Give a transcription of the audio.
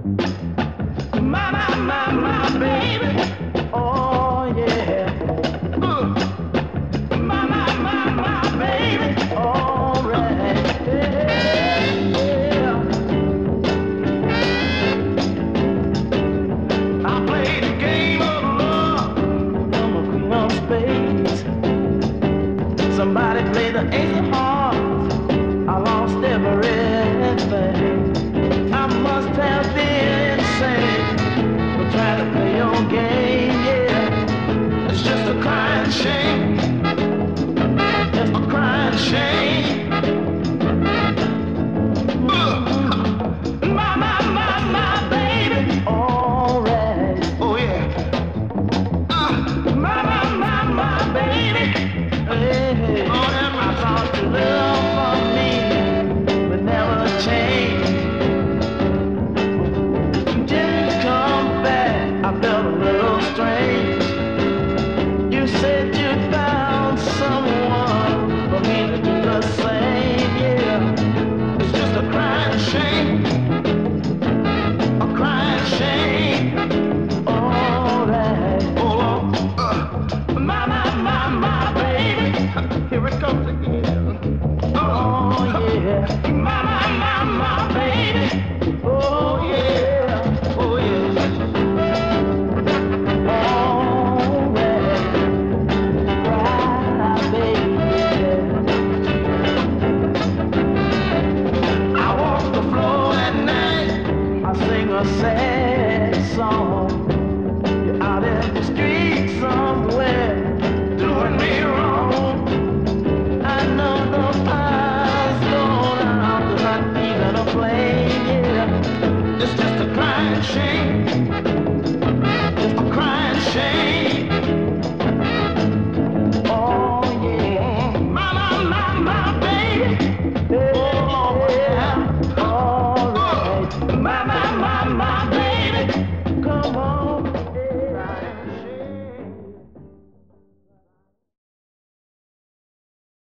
My baby. Oh, yeah. My baby. All right. Yeah. I played the game of love. I'm a queen of spades. Somebody played the ace of hearts. I lost everything. I must have been insane. Try to play your game, yeah. It's just a crying shame. Just a crying shame. My baby. All right. Oh yeah. My baby. Hey. Oh, I thought your love for me would never change. I felt a little strange. You said you found someone for me to do the same, yeah. It's just a crying shame, a crying shame. All right. Oh, my baby. Here it comes again. Oh, yeah. My baby. Oh, yeah. Oh, yeah. A sad song. You're out in the street somewhere doing me wrong. I know the fire's going out, there's not even a flame, yeah. It's just a crying shame.